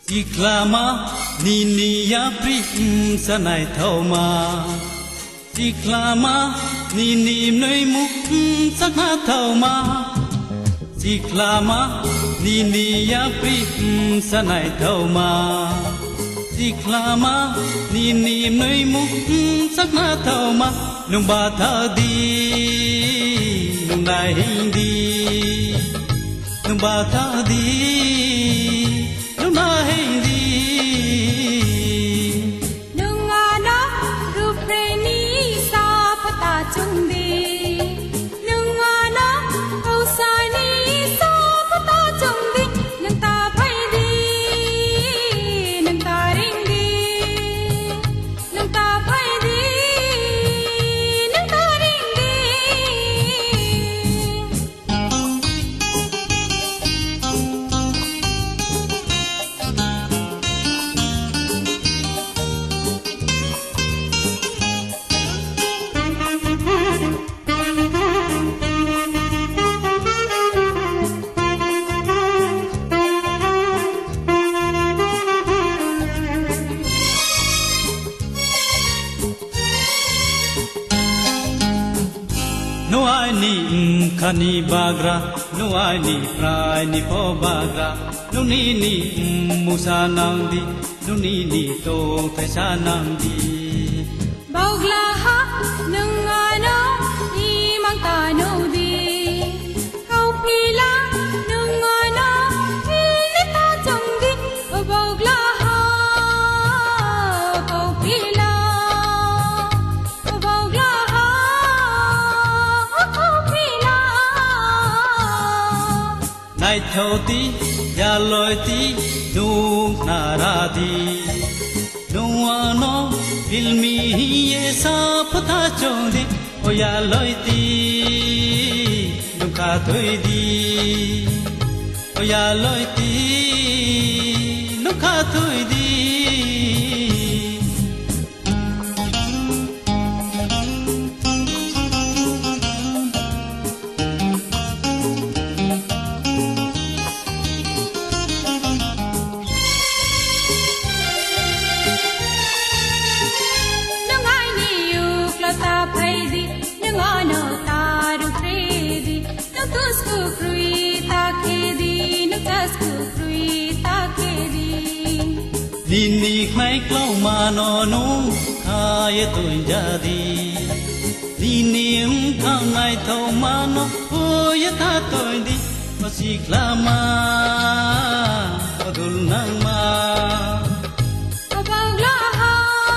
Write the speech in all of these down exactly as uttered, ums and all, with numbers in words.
Siklama nini ya prim sanai thauma Siklama nini mnoi mu sakha thauma Siklama nini ya prim sanai thauma Siklama nini mnoi mu sakha thauma nung ba tha di nung dai di nung ba tha di nung dai di nung ana rupreni sa pata chung di nung ana kausani sa pata chung di nung ta phai di nung ta ring di nung ta phai di nung ta ring di No ai ni khani bagra no ai ni prai ni pho bagra no ni ni musa nang di no ni ni to thai sa nang di Baugla ha nung ano i mang ta no di kau pila nung ano i ta chung di baugla ha kau pila baugla ha kau pila nai thau ti ya loi ti nu na ra di no ano ilmi ye sa pha chong di o ya loi ti nu ka thoi di o ya loi ti nu ka thoi di nung ai ni u kla ta phai di nung ano ta ru pre di nung tu sku krui ta khe di nung ta sku krui ta khe di ni ni khai klau ma no nu kha ye tuin ja di ni ni um kha ngai thau ma no ho ye tha toi di o si kla ma o dul nang ma baugla ha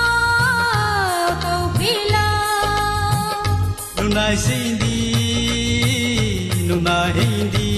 kau pila nu nai sin di nu nai hin di